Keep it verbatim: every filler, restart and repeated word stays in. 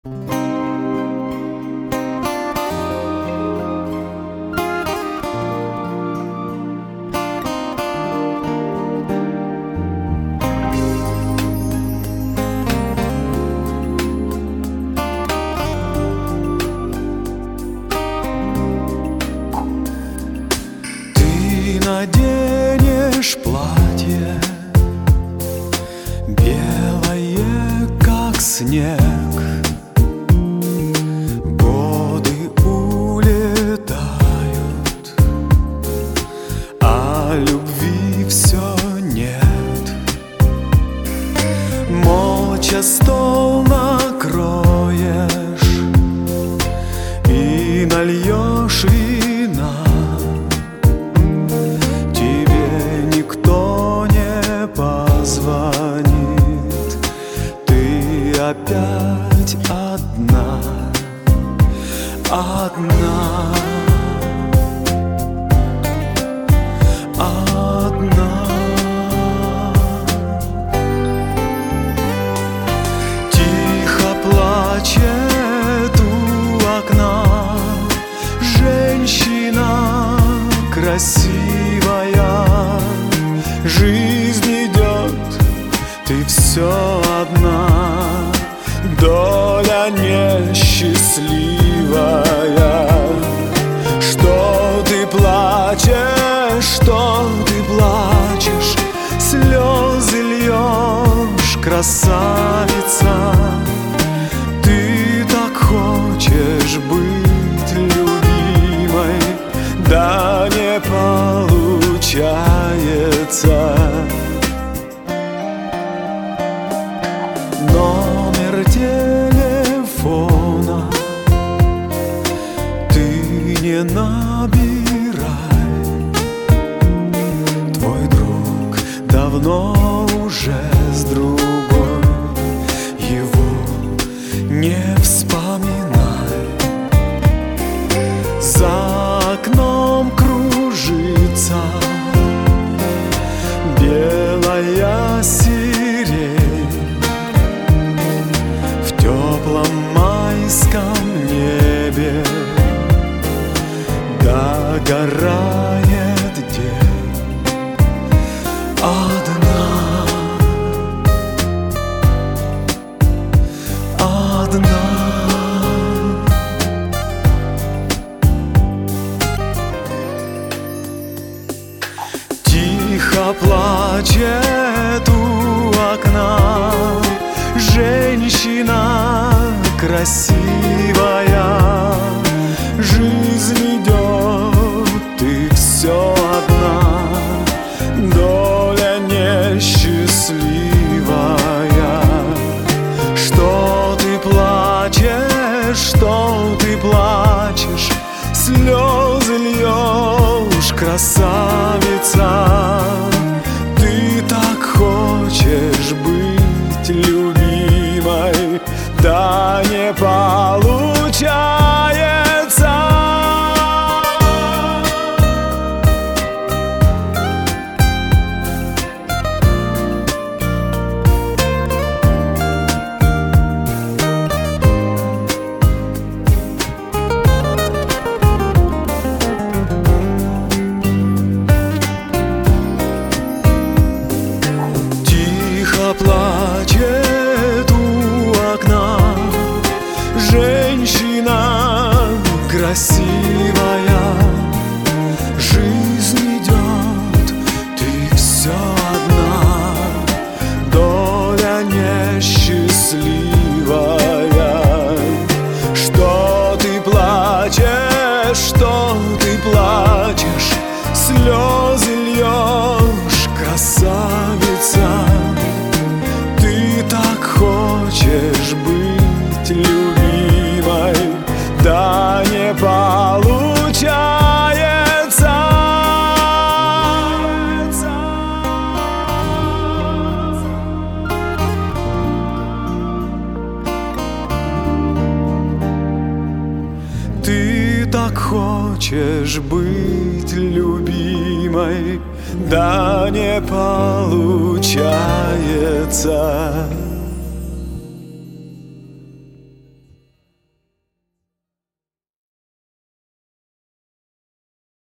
Наденешь платье белое, как снег. Годы улетают, а любви все нет. Молча стол накроешь и нальешь вина. Позвонит, ты опять одна, одна, одна. Тихо плачет у окна женщина красивая. Жизнь идет, ты все одна, доля несчастливая. Что ты плачешь, что ты плачешь, слезы льешь, красавица. Ты так хочешь быть любимой, да не получается. Номер телефона ты не набирай. Твой друг давно уже с другой, его не вспоминай. За окном кружится белая сирень, в теплом майском небе догорает день. Одна, одна. Тихо плачет у окна женщина красивая. Жизнь идет, ты все одна, доля несчастливая. Что ты плачешь, что ты плачешь, слезы льешь, красавица. Ты так хочешь быть любимой, да не получается. Плачет у окна женщина красивая. Жизнь идет, ты все одна, доля несчастливая. Что ты плачешь, что ты плачешь, слезы льешь, красавица. Так хочешь быть любимой, да не получается. Ты так хочешь быть любимой, да не получается.